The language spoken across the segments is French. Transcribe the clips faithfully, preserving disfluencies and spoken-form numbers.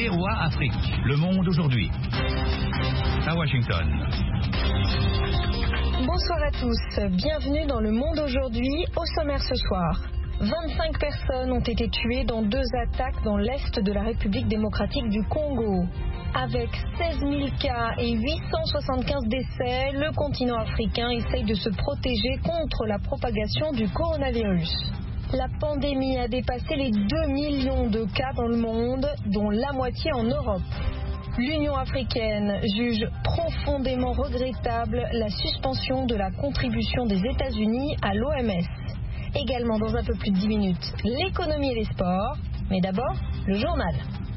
V O A Afrique. Le monde aujourd'hui. À Washington. Bonsoir à tous. Bienvenue dans Le Monde aujourd'hui. Au sommaire ce soir. vingt-cinq personnes ont été tuées dans deux attaques dans l'est de la République démocratique du Congo. Avec seize mille cas et huit cent soixante-quinze décès, le continent africain essaye de se protéger contre la propagation du coronavirus. La pandémie a dépassé les deux millions de cas dans le monde, dont la moitié en Europe. L'Union africaine juge profondément regrettable la suspension de la contribution des États-Unis à l'O M S. Également dans un peu plus de dix minutes, l'économie et les sports. Mais d'abord, le journal.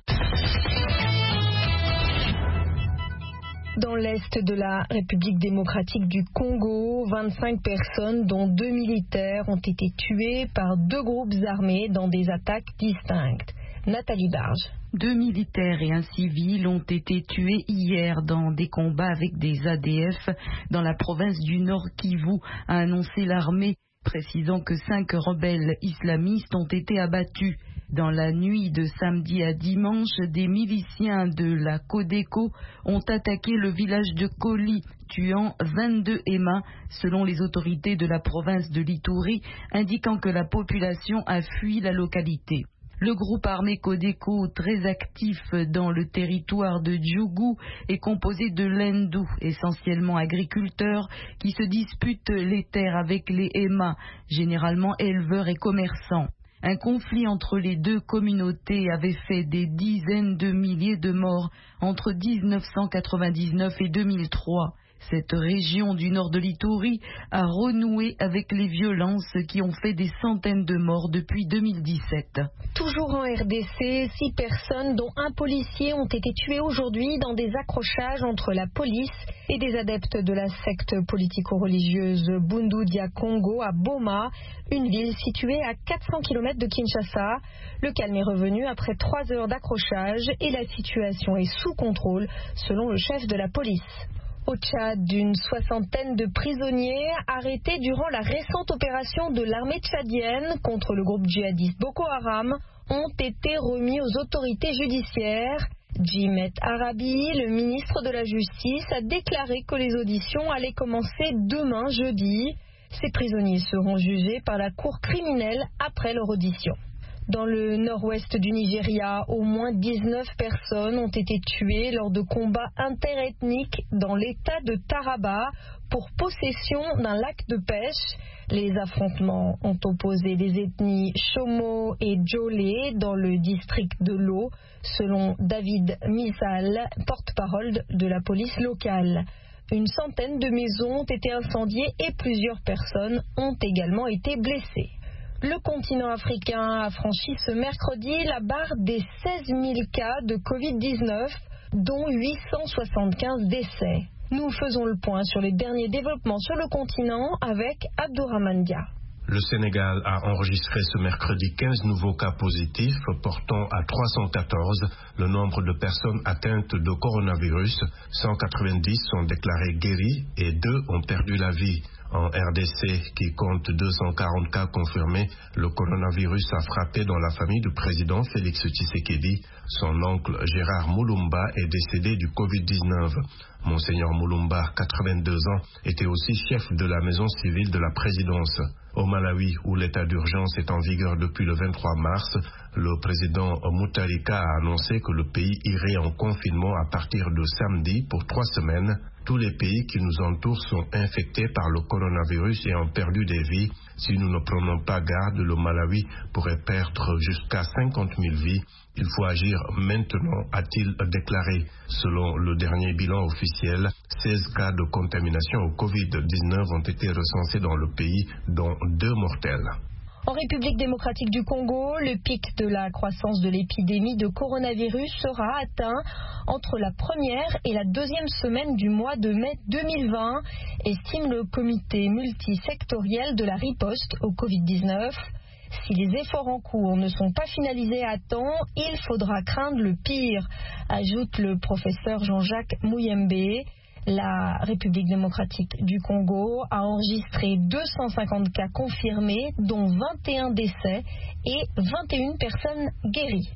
Dans l'est de la République démocratique du Congo, vingt-cinq personnes, dont deux militaires, ont été tuées par deux groupes armés dans des attaques distinctes. Nathalie Barge. Deux militaires et un civil ont été tués hier dans des combats avec des A D F dans la province du Nord Kivu, a annoncé l'armée, précisant que cinq rebelles islamistes ont été abattus. Dans la nuit de samedi à dimanche, des miliciens de la Codeco ont attaqué le village de Koli, tuant vingt-deux Emma, selon les autorités de la province de l'Ituri, indiquant que la population a fui la localité. Le groupe armé Codeco, très actif dans le territoire de Djougou, est composé de Lendou, essentiellement agriculteurs, qui se disputent les terres avec les Emma, généralement éleveurs et commerçants. Un conflit entre les deux communautés avait fait des dizaines de milliers de morts entre dix-neuf cent quatre-vingt-dix-neuf et deux mille trois. Cette région du nord de l'Ituri a renoué avec les violences qui ont fait des centaines de morts depuis deux mille dix-sept. Toujours en R D C, six personnes, dont un policier, ont été tuées aujourd'hui dans des accrochages entre la police et des adeptes de la secte politico-religieuse Bundu Dia Congo à Boma, une ville située à quatre cents kilomètres de Kinshasa. Le calme est revenu après trois heures d'accrochage et la situation est sous contrôle, selon le chef de la police. Au Tchad, d'une soixantaine de prisonniers arrêtés durant la récente opération de l'armée tchadienne contre le groupe djihadiste Boko Haram ont été remis aux autorités judiciaires. Djimet Arabi, le ministre de la Justice, a déclaré que les auditions allaient commencer demain jeudi. Ces prisonniers seront jugés par la cour criminelle après leur audition. Dans le nord-ouest du Nigeria, au moins dix-neuf personnes ont été tuées lors de combats interethniques dans l'état de Taraba pour possession d'un lac de pêche. Les affrontements ont opposé les ethnies Chomo et Djolé dans le district de l'eau, selon David Misal, porte-parole de la police locale. Une centaine de maisons ont été incendiées et plusieurs personnes ont également été blessées. Le continent africain a franchi ce mercredi la barre des seize mille cas de covid dix-neuf, dont huit cent soixante-quinze décès. Nous faisons le point sur les derniers développements sur le continent avec Abdourahmane Dia. Le Sénégal a enregistré ce mercredi quinze nouveaux cas positifs, portant à trois cent quatorze le nombre de personnes atteintes de coronavirus. cent quatre-vingt-dix sont déclarées guéries et deux ont perdu la vie. En R D C, qui compte deux cent quarante cas confirmés, le coronavirus a frappé dans la famille du président Félix Tshisekedi. Son oncle Gérard Moulumba est décédé du covid dix-neuf. Monseigneur Moulumba, quatre-vingt-deux ans, était aussi chef de la maison civile de la présidence. Au Malawi, où l'état d'urgence est en vigueur depuis le vingt-trois mars, le président Mutharika a annoncé que le pays irait en confinement à partir de samedi pour trois semaines. Tous les pays qui nous entourent sont infectés par le coronavirus et ont perdu des vies. Si nous ne prenons pas garde, le Malawi pourrait perdre jusqu'à cinquante mille vies. Il faut agir maintenant, a-t-il déclaré. Selon le dernier bilan officiel, seize cas de contamination au covid dix-neuf ont été recensés dans le pays, dont deux mortels. En République démocratique du Congo, le pic de la croissance de l'épidémie de coronavirus sera atteint entre la première et la deuxième semaine du mois de mai deux mille vingt, estime le comité multisectoriel de la riposte au covid dix-neuf. Si les efforts en cours ne sont pas finalisés à temps, il faudra craindre le pire, ajoute le professeur Jean-Jacques Mouyembe. La République démocratique du Congo a enregistré deux cent cinquante cas confirmés, dont vingt et un décès et vingt et une personnes guéries.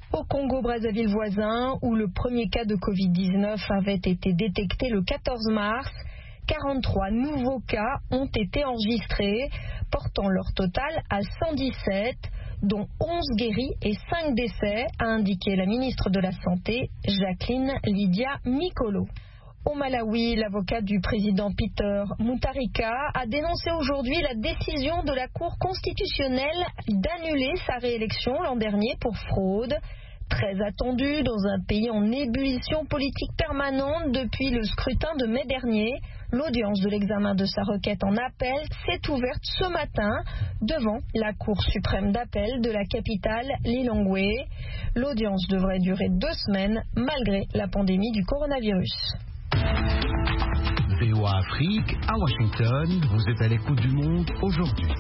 Au Congo-Brazzaville voisin, où le premier cas de covid dix-neuf avait été détecté le quatorze mars, quarante-trois nouveaux cas ont été enregistrés, portant leur total à cent dix-sept, dont onze guéris et cinq décès, a indiqué la ministre de la Santé, Jacqueline Lydia Mikolo. Au Malawi, l'avocat du président Peter Mutharika a dénoncé aujourd'hui la décision de la Cour constitutionnelle d'annuler sa réélection l'an dernier pour fraude. Très attendu dans un pays en ébullition politique permanente depuis le scrutin de mai dernier, l'audience de l'examen de sa requête en appel s'est ouverte ce matin devant la Cour suprême d'appel de la capitale Lilongwe. L'audience devrait durer deux semaines malgré la pandémie du coronavirus. V O A Afrique, à Washington, vous êtes à l'écoute du monde aujourd'hui.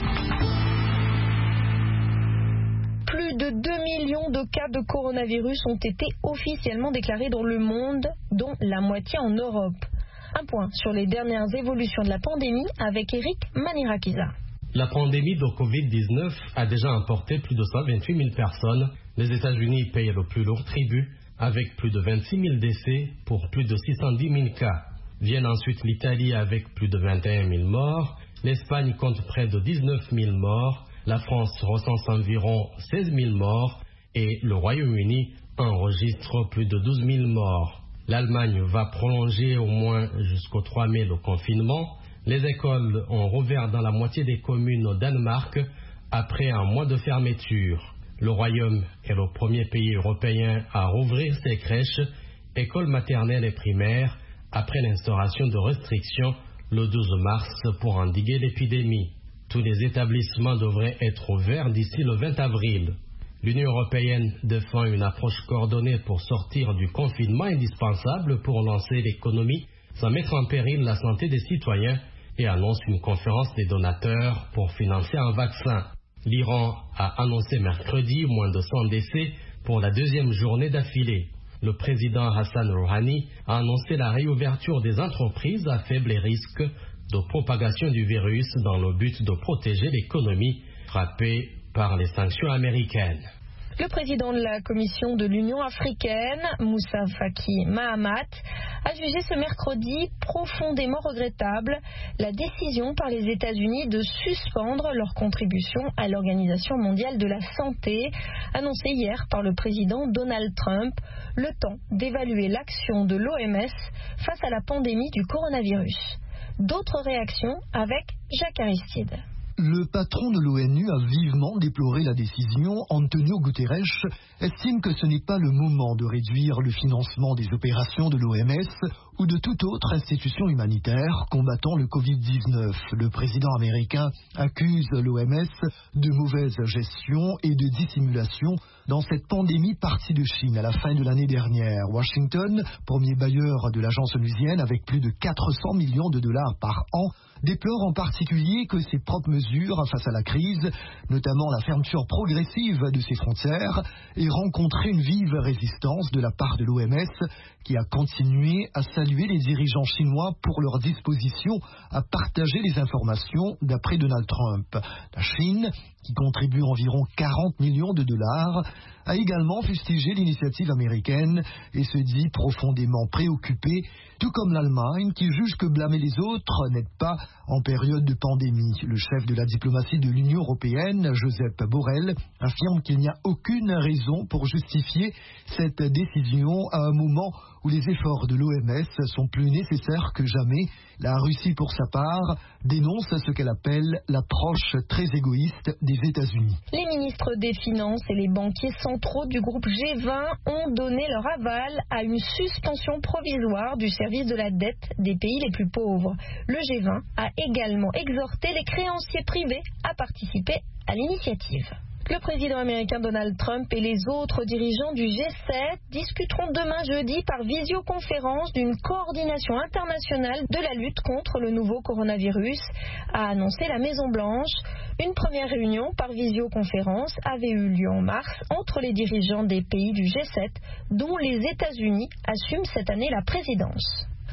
Plus de deux millions de cas de coronavirus ont été officiellement déclarés dans le monde, dont la moitié en Europe. Un point sur les dernières évolutions de la pandémie avec Eric Manirakiza. La pandémie de covid dix-neuf a déjà emporté plus de cent vingt-huit mille personnes. Les États-Unis payent le plus lourd tribut, avec plus de vingt-six mille décès pour plus de six cent dix mille cas. Viennent ensuite l'Italie avec plus de vingt et un mille morts. L'Espagne compte près de dix-neuf mille morts. La France recense environ seize mille morts et le Royaume-Uni enregistre plus de douze mille morts. L'Allemagne va prolonger au moins jusqu'au trois mai le confinement. Les écoles ont rouvert dans la moitié des communes au Danemark après un mois de fermeture. Le Royaume est le premier pays européen à rouvrir ses crèches, écoles maternelles et primaires après l'instauration de restrictions le douze mars pour endiguer l'épidémie. Tous les établissements devraient être ouverts d'ici le vingt avril. L'Union européenne défend une approche coordonnée pour sortir du confinement indispensable pour lancer l'économie sans mettre en péril la santé des citoyens et annonce une conférence des donateurs pour financer un vaccin. L'Iran a annoncé mercredi moins de cent décès pour la deuxième journée d'affilée. Le président Hassan Rouhani a annoncé la réouverture des entreprises à faible risque de propagation du virus dans le but de protéger l'économie frappée par les sanctions américaines. Le président de la Commission de l'Union africaine, Moussa Faki Mahamat, a jugé ce mercredi profondément regrettable la décision par les États-Unis de suspendre leur contribution à l'Organisation mondiale de la santé, annoncée hier par le président Donald Trump, le temps d'évaluer l'action de l'O M S face à la pandémie du coronavirus. D'autres réactions avec Jacques Aristide. Le patron de l'O N U a vivement déploré la décision. Antonio Guterres estime que ce n'est pas le moment de réduire le financement des opérations de l'O M S ou de toute autre institution humanitaire combattant le covid dix-neuf. Le président américain accuse l'O M S de mauvaise gestion et de dissimulation dans cette pandémie partie de Chine à la fin de l'année dernière. Washington, premier bailleur de l'agence onusienne avec plus de quatre cents millions de dollars par an, déplore en particulier que ses propres mesures face à la crise, notamment la fermeture progressive de ses frontières, aient rencontré une vive résistance de la part de l'O M S, qui a continué à saluer les dirigeants chinois pour leur disposition à partager les informations d'après Donald Trump. La Chine, qui contribue environ quarante millions de dollars, a également fustigé l'initiative américaine et se dit profondément préoccupée, tout comme l'Allemagne qui juge que blâmer les autres n'aide pas en période de pandémie. Le chef de la diplomatie de l'Union européenne, Josep Borrell, affirme qu'il n'y a aucune raison pour justifier cette décision à un moment où les efforts de l'O M S sont plus nécessaires que jamais. La Russie, pour sa part, dénonce ce qu'elle appelle l'approche très égoïste des États-Unis. Les ministres des Finances et les banquiers centraux du groupe G vingt ont donné leur aval à une suspension provisoire du service de la dette des pays les plus pauvres. Le G vingt a également exhorté les créanciers privés à participer à l'initiative. Le président américain Donald Trump et les autres dirigeants du G sept discuteront demain jeudi par visioconférence d'une coordination internationale de la lutte contre le nouveau coronavirus, a annoncé la Maison-Blanche. Une première réunion par visioconférence avait eu lieu en mars entre les dirigeants des pays du G sept, dont les États-Unis assument cette année la présidence.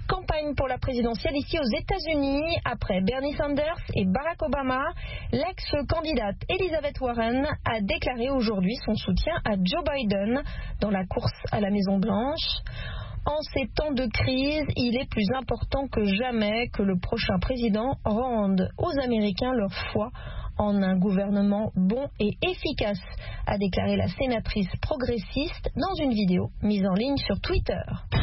campagne pour la présidentielle ici aux États-Unis. Après Bernie Sanders et Barack Obama, l'ex-candidate Elizabeth Warren a déclaré aujourd'hui son soutien à Joe Biden dans la course à la Maison-Blanche. En ces temps de crise, il est plus important que jamais que le prochain président rende aux Américains leur foi en un gouvernement bon et efficace, a déclaré la sénatrice progressiste dans une vidéo mise en ligne sur Twitter.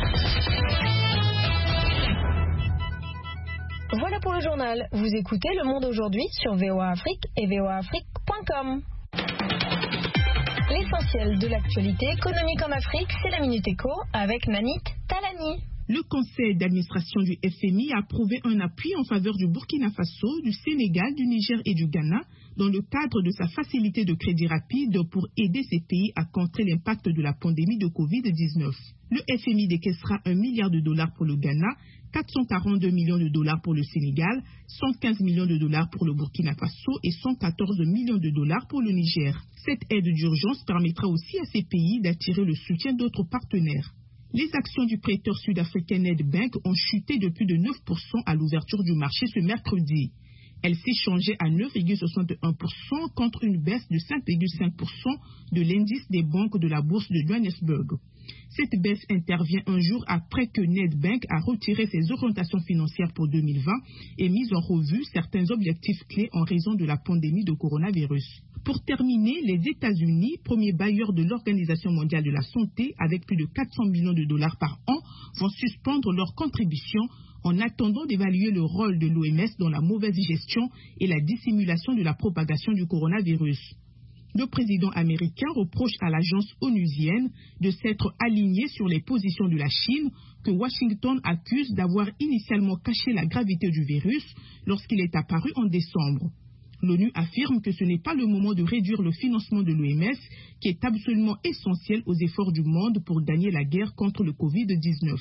Voilà pour le journal. Vous écoutez Le Monde aujourd'hui sur V O A Afrique et V O A Afrique point com. L'essentiel de l'actualité économique en Afrique, c'est la Minute Éco avec Nanit Talani. Le conseil d'administration du F M I a approuvé un appui en faveur du Burkina Faso, du Sénégal, du Niger et du Ghana dans le cadre de sa facilité de crédit rapide pour aider ces pays à contrer l'impact de la pandémie de covid dix-neuf. Le F M I décaissera un milliard de dollars pour le Ghana, quatre cent quarante-deux millions de dollars pour le Sénégal, cent quinze millions de dollars pour le Burkina Faso et cent quatorze millions de dollars pour le Niger. Cette aide d'urgence permettra aussi à ces pays d'attirer le soutien d'autres partenaires. Les actions du prêteur sud-africain Nedbank ont chuté de plus de neuf pour cent à l'ouverture du marché ce mercredi. Elles s'échangeaient à neuf virgule soixante et un pour cent contre une baisse de cinq virgule cinq pour cent de l'indice des banques de la bourse de Johannesburg. Cette baisse intervient un jour après que Nedbank a retiré ses orientations financières pour deux mille vingt et mis en revue certains objectifs clés en raison de la pandémie de coronavirus. Pour terminer, les États-Unis, premier bailleur de l'Organisation mondiale de la santé avec plus de quatre cents millions de dollars par an, vont suspendre leur contribution en attendant d'évaluer le rôle de l'O M S dans la mauvaise gestion et la dissimulation de la propagation du coronavirus. Le président américain reproche à l'agence onusienne de s'être alignée sur les positions de la Chine que Washington accuse d'avoir initialement caché la gravité du virus lorsqu'il est apparu en décembre. L'ONU affirme que ce n'est pas le moment de réduire le financement de l'O M S, qui est absolument essentiel aux efforts du monde pour gagner la guerre contre le covid dix-neuf.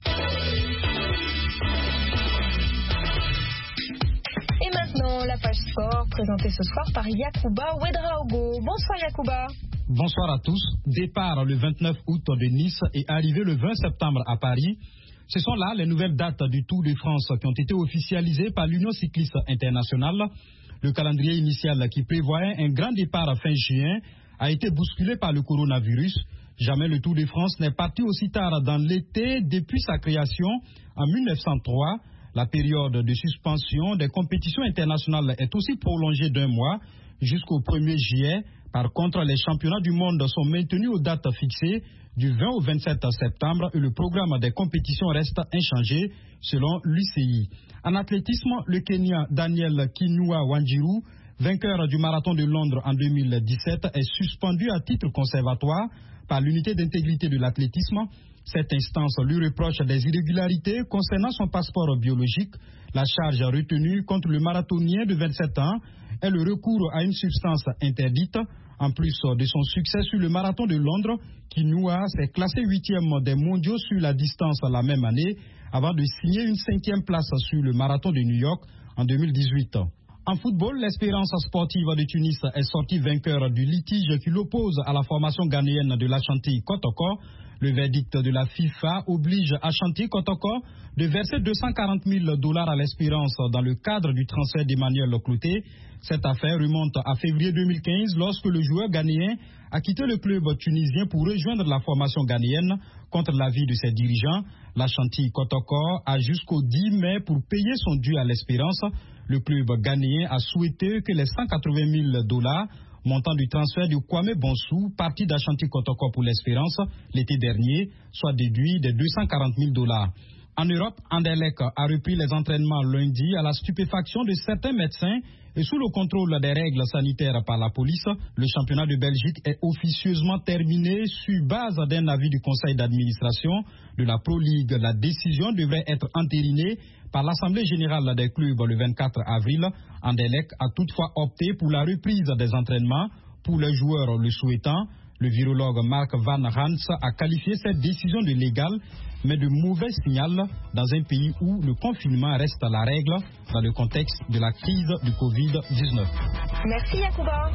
Et maintenant, la page sport, présentée ce soir par Yacouba Ouedraogo. Bonsoir Yacouba. Bonsoir à tous. Départ le vingt-neuf août de Nice et arrivée le vingt septembre à Paris. Ce sont là les nouvelles dates du Tour de France qui ont été officialisées par l'Union cycliste internationale. Le calendrier initial qui prévoyait un grand départ fin juin a été bousculé par le coronavirus. Jamais le Tour de France n'est parti aussi tard dans l'été depuis sa création en mille neuf cent trois. La période de suspension des compétitions internationales est aussi prolongée d'un mois jusqu'au premier juillet. Par contre, les championnats du monde sont maintenus aux dates fixées du vingt au vingt-sept septembre et le programme des compétitions reste inchangé selon l'U C I. En athlétisme, le Kenyan Daniel Kinua Wanjiru, vainqueur du marathon de Londres en deux mille dix-sept, est suspendu à titre conservatoire par l'unité d'intégrité de l'athlétisme. Cette instance lui reproche des irrégularités concernant son passeport biologique. La charge retenue contre le marathonien de vingt-sept ans est le recours à une substance interdite. En plus de son succès sur le marathon de Londres, Kinua s'est classé huitième des mondiaux sur la distance la même année avant de signer une cinquième place sur le marathon de New York en deux mille dix-huit. En football, l'Espérance sportive de Tunis est sortie vainqueur du litige qui l'oppose à la formation ghanéenne de l'Ashanti Kotoko. Le verdict de la FIFA oblige Ashanti Kotoko de verser deux cent quarante mille dollars à l'Espérance dans le cadre du transfert d'Emmanuel Cloté. Cette affaire remonte à février deux mille quinze lorsque le joueur ghanéen a quitté le club tunisien pour rejoindre la formation ghanéenne contre l'avis de ses dirigeants. L'Ashanti Kotoko a jusqu'au dix mai pour payer son dû à l'Espérance. Le club ghanéen a souhaité que les cent quatre-vingt mille dollars montant du transfert du Kwame Bonsou, parti d'Ashanti Kotoko pour l'Espérance l'été dernier, soient déduits des deux cent quarante mille dollars. En Europe, Anderlecht a repris les entraînements lundi à la stupéfaction de certains médecins et sous le contrôle des règles sanitaires par la police. Le championnat de Belgique est officieusement terminé sur base d'un avis du conseil d'administration de la Pro League. La décision devrait être entérinée par l'Assemblée générale des clubs le vingt-quatre avril. Anderlecht a toutefois opté pour la reprise des entraînements pour les joueurs le souhaitant. Le virologue Mark Van Rans a qualifié cette décision de légale, mais de mauvais signal dans un pays où le confinement reste la règle dans le contexte de la crise du covid dix-neuf. Merci Yacouba.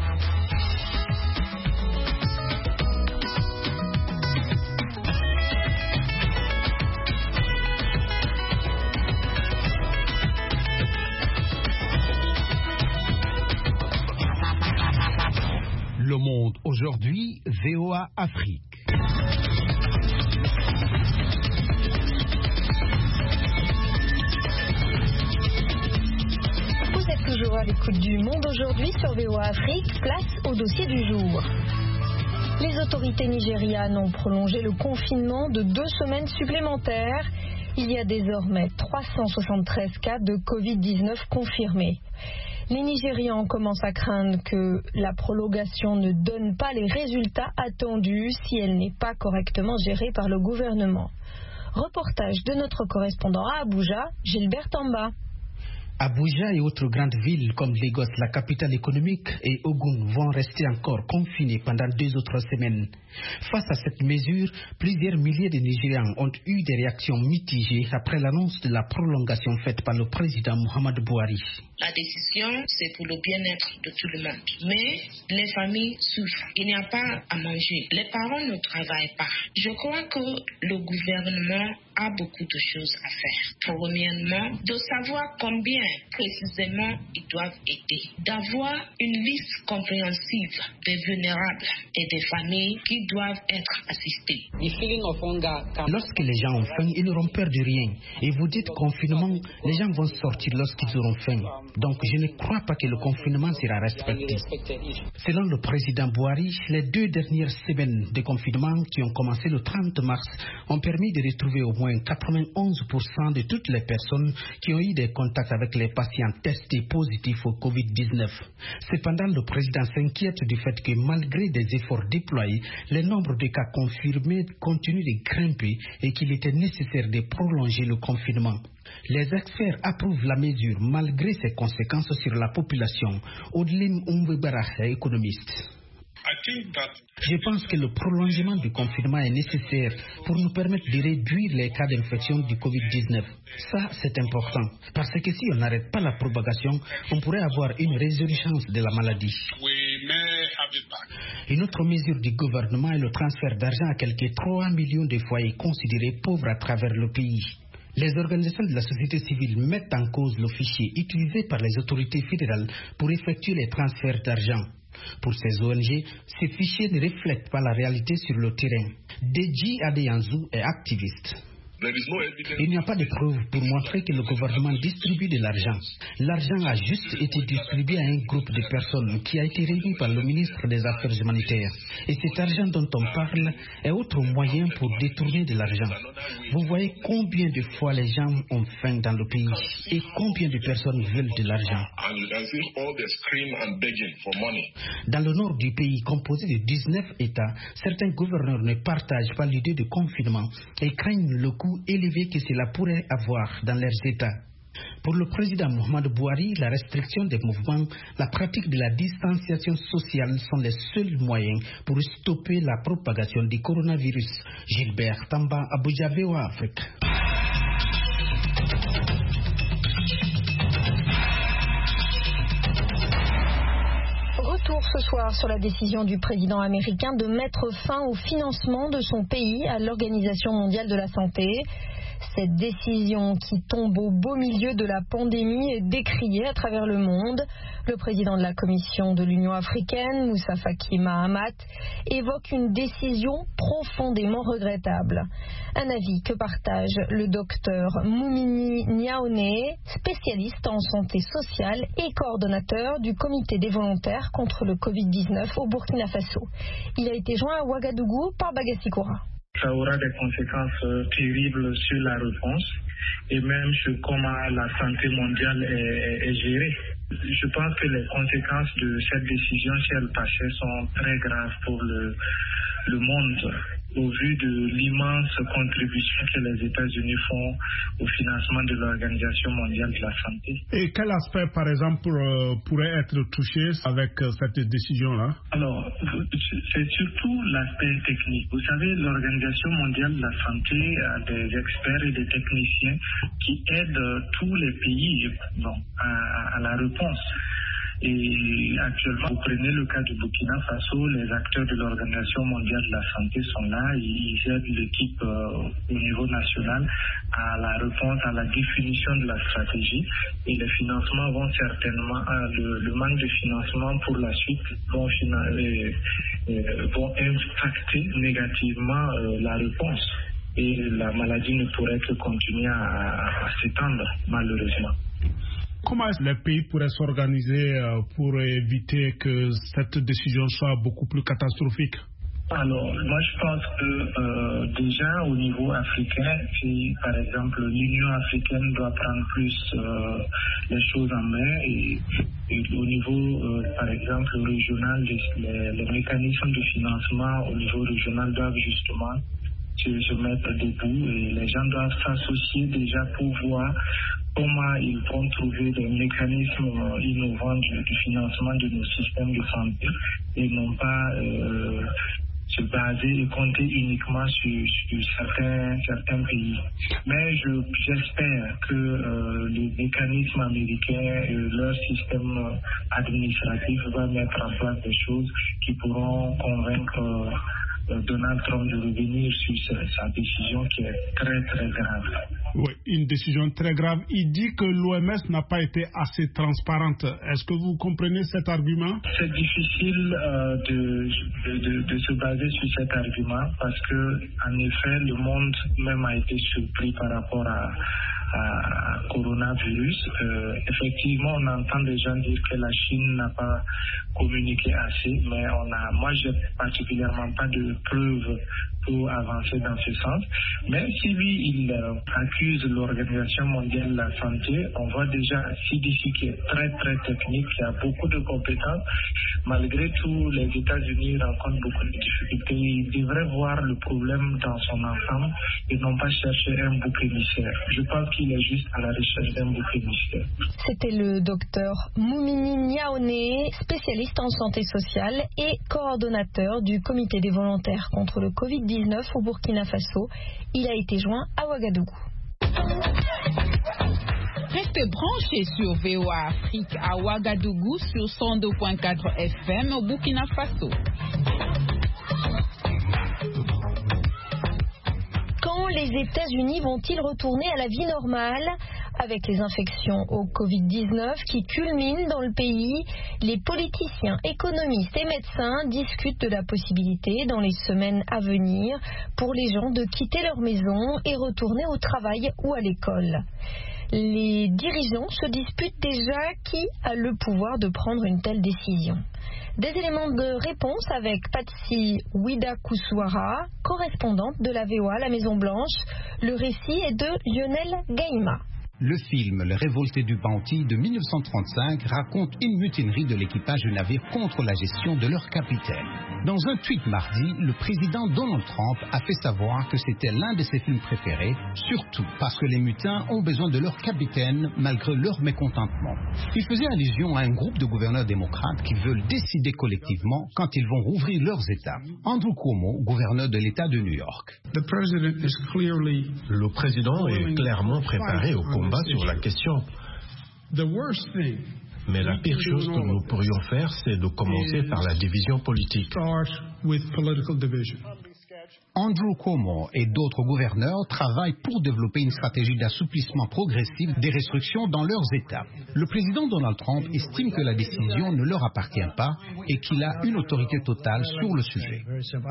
Aujourd'hui, V O A Afrique. Vous êtes toujours à l'écoute du Monde aujourd'hui sur V O A Afrique, place au dossier du jour. Les autorités nigérianes ont prolongé le confinement de deux semaines supplémentaires. Il y a désormais trois cent soixante-treize cas de covid dix-neuf confirmés. Les Nigérians commencent à craindre que la prolongation ne donne pas les résultats attendus si elle n'est pas correctement gérée par le gouvernement. Reportage de notre correspondant à Abuja, Gilbert Tamba. Abuja et autres grandes villes comme Lagos, la capitale économique, et Ogun vont rester encore confinés pendant deux autres semaines. Face à cette mesure, plusieurs milliers de Nigérians ont eu des réactions mitigées après l'annonce de la prolongation faite par le président Muhammadu Buhari. La décision, c'est pour le bien-être de tout le monde. Mais les familles souffrent. Il n'y a pas à manger. Les parents ne travaillent pas. Je crois que le gouvernement a beaucoup de choses à faire. Premièrement, de savoir combien précisément ils doivent aider. D'avoir une liste compréhensive des vulnérables et des familles qui doivent être assistées. Lorsque les gens ont faim, ils n'auront peur de rien. Et vous dites confinement, les gens vont sortir lorsqu'ils auront faim. Donc je ne crois pas que le confinement sera respecté. Selon le président Buhari, les deux dernières semaines de confinement qui ont commencé le trente mars ont permis de retrouver au moins quatre-vingt-onze pour cent de toutes les personnes qui ont eu des contacts avec les patients testés positifs au covid dix-neuf. Cependant, le président s'inquiète du fait que malgré des efforts déployés, le nombre de cas confirmés continue de grimper et qu'il était nécessaire de prolonger le confinement. Les experts approuvent la mesure malgré ses conséquences sur la population. Odlim Umbebara est économiste. Je pense que le prolongement du confinement est nécessaire pour nous permettre de réduire les cas d'infection du covid dix-neuf. Ça, c'est important, parce que si on n'arrête pas la propagation, on pourrait avoir une résurgence de la maladie. Une autre mesure du gouvernement est le transfert d'argent à quelques trois millions de foyers considérés pauvres à travers le pays. Les organisations de la société civile mettent en cause le fichier utilisé par les autorités fédérales pour effectuer les transferts d'argent. Pour ces O N G, ces fichiers ne reflètent pas la réalité sur le terrain. Deji Adeyanzu est activiste. Il n'y a pas de preuves pour montrer que le gouvernement distribue de l'argent. L'argent a juste été distribué à un groupe de personnes qui a été réuni par le ministre des Affaires humanitaires. Et cet argent dont on parle est autre moyen pour détourner de l'argent. Vous voyez combien de fois les gens ont faim dans le pays et combien de personnes veulent de l'argent. Dans le nord du pays, composé de dix-neuf États, certains gouverneurs ne partagent pas l'idée de confinement et craignent le coût élevé que cela pourrait avoir dans leurs États. Pour le président Muhammadu Buhari, la restriction des mouvements, la pratique de la distanciation sociale sont les seuls moyens pour stopper la propagation du coronavirus. Gilbert Tamba, Abuja, V O A Afrique. Retour ce soir sur la décision du président américain de mettre fin au financement de son pays à l'Organisation mondiale de la santé. Cette décision qui tombe au beau milieu de la pandémie est décriée à travers le monde. Le président de la Commission de l'Union africaine, Moussa Faki Mahamat, évoque une décision profondément regrettable. Un avis que partage le docteur Moumini Niaoné, spécialiste en santé sociale et coordonnateur du comité des volontaires contre le covid dix-neuf au Burkina Faso. Il a été joint à Ouagadougou par Bagassi Koura. Ça aura des conséquences euh, terribles sur la réponse et même sur comment la santé mondiale est, est, est gérée. Je pense que les conséquences de cette décision, si elle passait, sont très graves pour le, le monde, au vu de l'immense contribution que les États-Unis font au financement de l'Organisation mondiale de la santé. Et quel aspect, par exemple, euh, pourrait être touché avec euh, cette décision-là? Alors, c'est surtout l'aspect technique. Vous savez, l'Organisation mondiale de la santé a des experts et des techniciens qui aident tous les pays bon, à, à la réponse. Et actuellement, vous prenez le cas du Burkina Faso, les acteurs de l'Organisation mondiale de la santé sont là, ils aident l'équipe euh, au niveau national à la réponse, à la définition de la stratégie. Et les financements vont certainement, euh, le, le manque de financement pour la suite vont, euh, euh, vont impacter négativement euh, la réponse. Et la maladie ne pourrait que continuer à, à s'étendre, malheureusement. Comment est-ce que les pays pourraient s'organiser pour éviter que cette décision soit beaucoup plus catastrophique? Alors, moi je pense que euh, déjà au niveau africain, si par exemple l'Union africaine doit prendre plus euh, les choses en main et, et au niveau euh, par exemple régional, les, les mécanismes de financement au niveau régional doivent justement se, se mettre debout et les gens doivent s'associer déjà pour voir comment ils vont trouver des mécanismes innovants du, du financement de nos systèmes de santé et non pas euh, se baser et compter uniquement sur, sur certains, certains pays. Mais je, j'espère que euh, les mécanismes américains et leur système administratif va mettre en place des choses qui pourront convaincre euh, Donald Trump de revenir sur sa, sa décision qui est très très grave. Oui, une décision très grave. Il dit que l'O M S n'a pas été assez transparente. Est-ce que vous comprenez cet argument? C'est difficile euh, de, de, de, de se baser sur cet argument parce que, en effet, le monde même a été surpris par rapport à, à coronavirus. Euh, effectivement, on entend des gens dire que la Chine n'a pas communiqué assez, mais on a, moi, j'ai particulièrement pas de preuves pour avancer dans ce sens. Mais si lui, il euh, accuse l'Organisation mondiale de la santé, on voit déjà un C D C qui est très très technique, qui a beaucoup de compétences. Malgré tout, les États-Unis rencontrent beaucoup de difficultés. Ils devraient voir le problème dans son ensemble et non pas chercher un bouc émissaire. Je pense qu'il est juste à la recherche d'un bouc émissaire. C'était le docteur Moumini Niaoné, spécialiste en santé sociale et coordonnateur du comité des volontaires contre le covid dix-neuf au Burkina Faso. Il a été joint à Ouagadougou. Restez branchés sur V O A Afrique à Ouagadougou sur cent deux virgule quatre F M au Burkina Faso. Quand les États-Unis vont-ils retourner à la vie normale? Avec les infections au covid dix-neuf qui culminent dans le pays, les politiciens, économistes et médecins discutent de la possibilité dans les semaines à venir pour les gens de quitter leur maison et retourner au travail ou à l'école. Les dirigeants se disputent déjà qui a le pouvoir de prendre une telle décision. Des éléments de réponse avec Patsy Widakuswara, correspondante de la V O A à la Maison Blanche. Le récit est de Lionel Gaïma. Le film Le Révolté du Bounty de mille neuf cent trente-cinq raconte une mutinerie de l'équipage du navire contre la gestion de leur capitaine. Dans un tweet mardi, le président Donald Trump a fait savoir que c'était l'un de ses films préférés, surtout parce que les mutins ont besoin de leur capitaine malgré leur mécontentement. Il faisait allusion à un groupe de gouverneurs démocrates qui veulent décider collectivement quand ils vont rouvrir leurs États. Andrew Cuomo, gouverneur de l'État de New York. Le président est clairement préparé au combat sur la question. Mais la pire chose que nous pourrions faire, c'est de commencer par la division politique. Andrew Cuomo et d'autres gouverneurs travaillent pour développer une stratégie d'assouplissement progressif des restrictions dans leurs États. Le président Donald Trump estime que la décision ne leur appartient pas et qu'il a une autorité totale sur le sujet.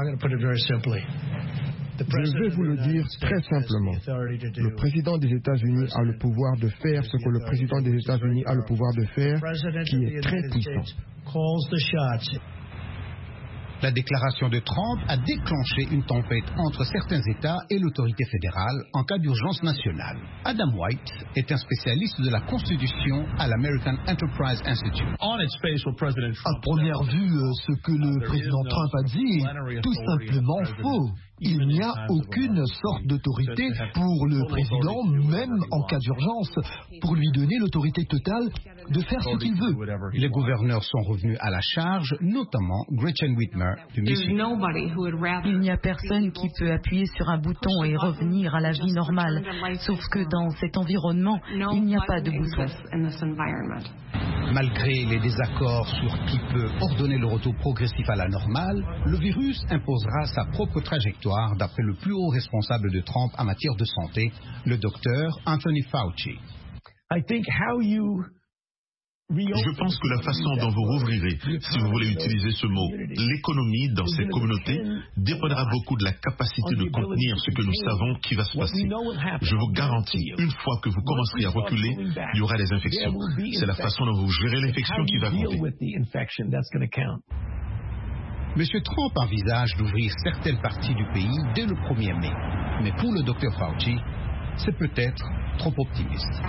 Je vais vous le dire très simplement. Le président des États-Unis a le pouvoir de faire ce que le président des États-Unis a le pouvoir de faire, qui est très puissant. La déclaration de Trump a déclenché une tempête entre certains États et l'autorité fédérale en cas d'urgence nationale. Adam White est un spécialiste de la Constitution à l'American Enterprise Institute. À première vue, ce que le président Trump a dit est tout simplement faux. Il n'y a aucune sorte d'autorité pour le président, même en cas d'urgence, pour lui donner l'autorité totale de faire ce qu'il veut. Les gouverneurs sont revenus à la charge, notamment Gretchen Whitmer du Michigan. Il n'y a personne qui peut appuyer sur un bouton et revenir à la vie normale, sauf que dans cet environnement, il n'y a pas de bouton. Malgré les désaccords sur qui peut ordonner le retour progressif à la normale, le virus imposera sa propre trajectoire d'après le plus haut responsable de Trump en matière de santé, le docteur Anthony Fauci. I think how you Je pense que la façon dont vous rouvrirez, si vous voulez utiliser ce mot, l'économie dans ces communautés dépendra beaucoup de la capacité de contenir ce que nous savons qui va se passer. Je vous garantis, une fois que vous commencerez à reculer, il y aura des infections. C'est la façon dont vous gérez l'infection qui va compter. M. Trump envisage d'ouvrir certaines parties du pays dès le premier mai. Mais pour le docteur Fauci, c'est peut-être trop optimiste.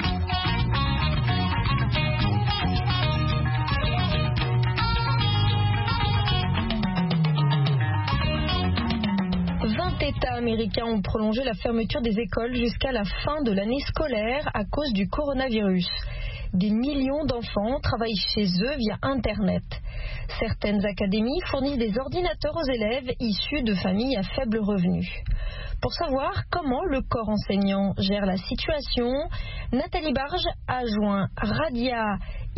vingt États américains ont prolongé la fermeture des écoles jusqu'à la fin de l'année scolaire à cause du coronavirus. Des millions d'enfants travaillent chez eux via Internet. Certaines académies fournissent des ordinateurs aux élèves issus de familles à faible revenu. Pour savoir comment le corps enseignant gère la situation, Nathalie Barge a joint Radia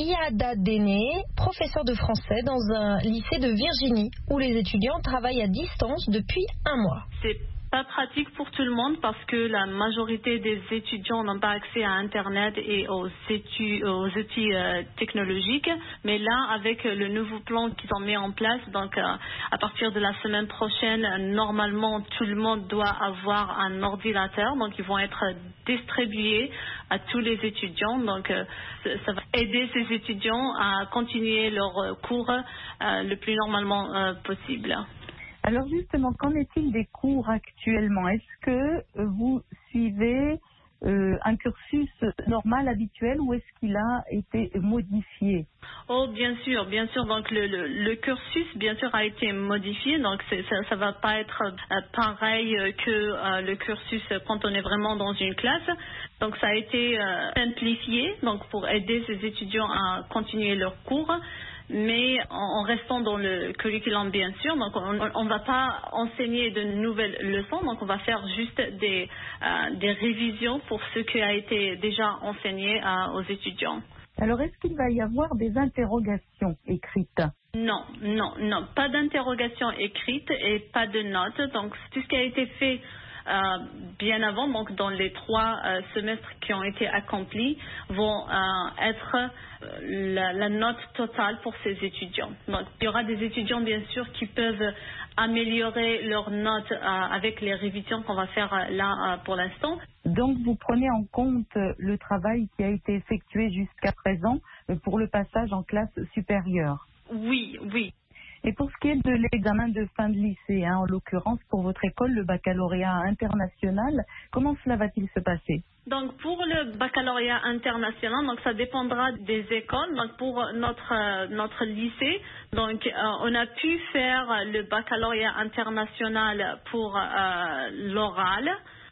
Iadadene, professeure de français dans un lycée de Virginie, où les étudiants travaillent à distance depuis un mois. C'est pas pratique pour tout le monde parce que la majorité des étudiants n'ont pas accès à Internet et aux, étu- aux outils euh, technologiques. Mais là, avec le nouveau plan qu'ils ont mis en place, donc euh, à partir de la semaine prochaine, normalement tout le monde doit avoir un ordinateur. Donc ils vont être distribués à tous les étudiants. Donc euh, ça va aider ces étudiants à continuer leurs cours euh, le plus normalement euh, possible. Alors justement, qu'en est-il des cours actuellement? Est-ce que vous suivez euh, un cursus normal, habituel, ou est-ce qu'il a été modifié? Oh, bien sûr, bien sûr. Donc le, le, le cursus, bien sûr, a été modifié. Donc c'est, ça, ça va pas être euh, pareil que euh, le cursus quand on est vraiment dans une classe. Donc ça a été euh, simplifié, donc pour aider ces étudiants à continuer leurs cours. Mais en restant dans le curriculum, bien sûr, donc on ne va pas enseigner de nouvelles leçons, donc on va faire juste des, euh, des révisions pour ce qui a été déjà enseigné euh, aux étudiants. Alors, est-ce qu'il va y avoir des interrogations écrites? Non, non, non, pas d'interrogations écrites et pas de notes. Donc, tout ce qui a été fait Euh, bien avant, donc dans les trois euh, semestres qui ont été accomplis, vont euh, être euh, la, la note totale pour ces étudiants. Donc il y aura des étudiants bien sûr qui peuvent améliorer leurs notes euh, avec les révisions qu'on va faire euh, là euh, pour l'instant. Donc vous prenez en compte le travail qui a été effectué jusqu'à présent pour le passage en classe supérieure? Oui, oui. Et pour ce qui est de l'examen de fin de lycée, hein, en l'occurrence pour votre école, le baccalauréat international, comment cela va-t-il se passer? Donc pour le baccalauréat international, donc ça dépendra des écoles. Donc pour notre euh, notre lycée, donc euh, on a pu faire le baccalauréat international pour euh, l'oral.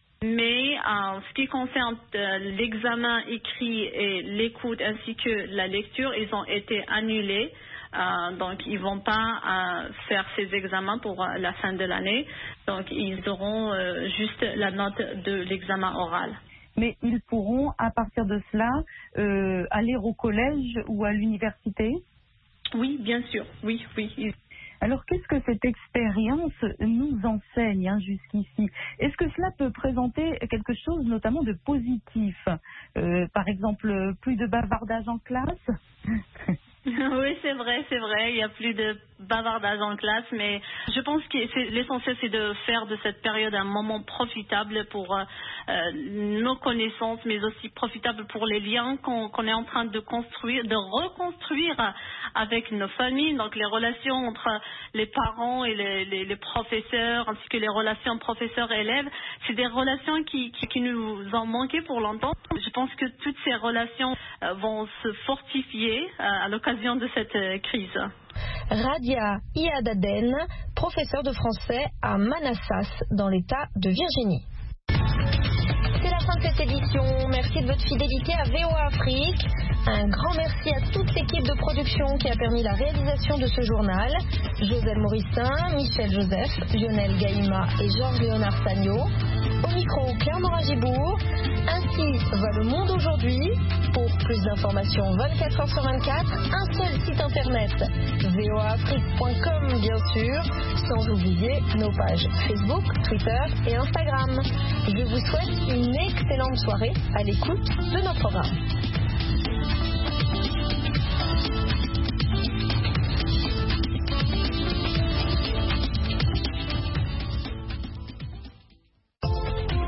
Mais en euh, ce qui concerne euh, l'examen écrit et l'écoute ainsi que la lecture, ils ont été annulés. Euh, donc ils vont pas euh, faire ces examens pour euh, la fin de l'année. Donc ils auront euh, juste la note de l'examen oral. Mais ils pourront à partir de cela euh, aller au collège ou à l'université? Oui, bien sûr. Oui, oui. Alors, qu'est-ce que cette expérience nous enseigne hein, jusqu'ici? Est-ce que cela peut présenter quelque chose notamment de positif? euh, Par exemple, plus de bavardage en classe? Oui, c'est vrai, c'est vrai. Il y a plus de bavardage en classe, mais je pense que c'est, l'essentiel, c'est de faire de cette période un moment profitable pour euh, nos connaissances, mais aussi profitable pour les liens qu'on, qu'on est en train de construire, de reconstruire avec nos familles. Donc, les relations entre les parents et les, les, les professeurs, ainsi que les relations professeurs-élèves, c'est des relations qui, qui, qui nous ont manqué pour longtemps. Je pense que toutes ces relations euh, vont se fortifier euh, à l'occasion de cette euh, crise. Radia Iadaden, professeur de français à Manassas, dans l'État de Virginie. C'est la fin de cette édition. Merci de votre fidélité à V O A Afrique. Un grand merci à toute l'équipe de production qui a permis la réalisation de ce journal. Joselle Morissin, Michel Joseph, Lionel Gaïma et Georges Léonard Sagno. Au micro, Claire Moragibourg. Ainsi va le monde aujourd'hui. Pour plus d'informations vingt-quatre heures sur vingt-quatre, un seul site internet, v o a afrique point com bien sûr, sans oublier nos pages Facebook, Twitter et Instagram. Je vous souhaite une excellente soirée à l'écoute de nos programmes.